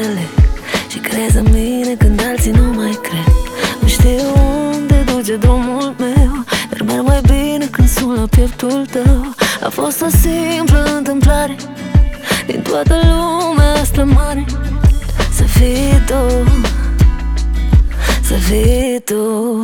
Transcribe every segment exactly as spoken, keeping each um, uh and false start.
înțeleg și crezi în mine când alții nu mai cred. Nu știu unde duce drumul meu, dar merg mai bine când sun la pieptul tău. A fost o simplă întâmplare din toată lumea asta mare. Să fii tu, să fii tu.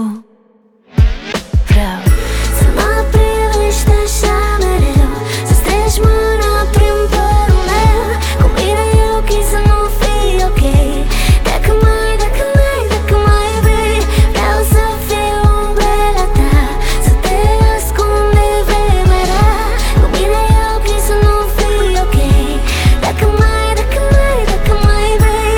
Vreau să mă privești așa mereu, să-ți treci mâna prin părul meu. Cu mine e ok să nu fii ok. Dacă mai, dacă mai, dacă mai vrei, vreau să fiu umbrela ta, să te ascund de vremea rea. Cu mine e ok să nu fii ok. Dacă mai, dacă mai, dacă mai vrei.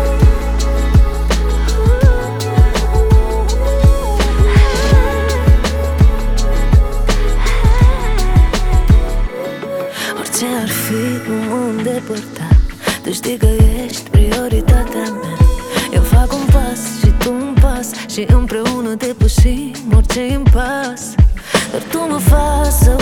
Orice ar fi, nu mă îndepărta. Tu știi că ești prioritatea mea. Eu fac un pas și tu un pas și împreună depășim orice impas. Dar tu mă faci să